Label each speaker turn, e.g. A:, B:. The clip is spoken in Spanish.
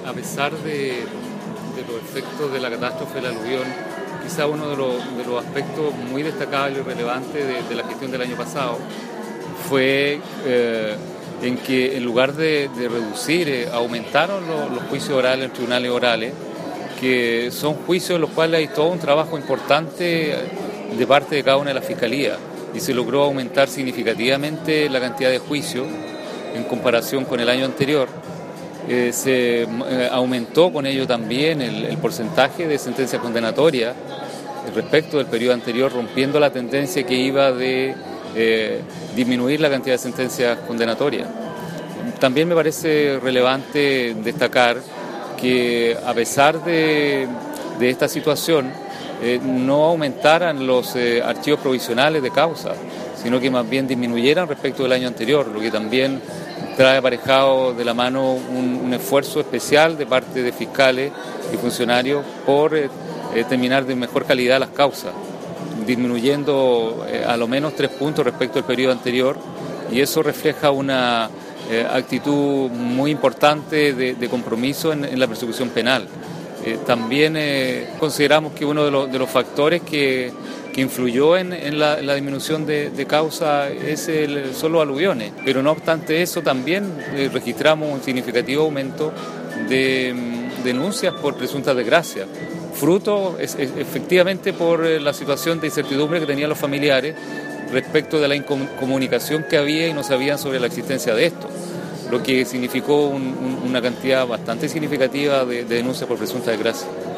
A: a pesar de los efectos de la catástrofe del aluvión, quizá uno de los aspectos muy destacables y relevantes de la gestión del año pasado fue en que en lugar de reducir, aumentaron los juicios orales en tribunales orales, que son juicios en los cuales hay todo un trabajo importante de parte de cada una de las fiscalías, y se logró aumentar significativamente la cantidad de juicios en comparación con el año anterior. Se aumentó con ello también el porcentaje de sentencias condenatorias respecto del periodo anterior, rompiendo la tendencia que iba de disminuir la cantidad de sentencias condenatorias. También me parece relevante destacar que a pesar de esta situación no aumentaran los archivos provisionales de causa, sino que más bien disminuyeran respecto del año anterior, lo que también trae aparejado de la mano un esfuerzo especial de parte de fiscales y funcionarios por terminar de mejor calidad las causas, disminuyendo a lo menos 3 puntos respecto al periodo anterior, y eso refleja una actitud muy importante de compromiso en la persecución penal. También consideramos que uno de los factores que influyó en la disminución de causa son los aluviones, pero no obstante eso también registramos un significativo aumento de denuncias por presuntas desgracias, fruto efectivamente por la situación de incertidumbre que tenían los familiares respecto de la incomunicación que había y no sabían sobre la existencia de esto, lo que significó una cantidad bastante significativa de denuncias por presuntas desgracias.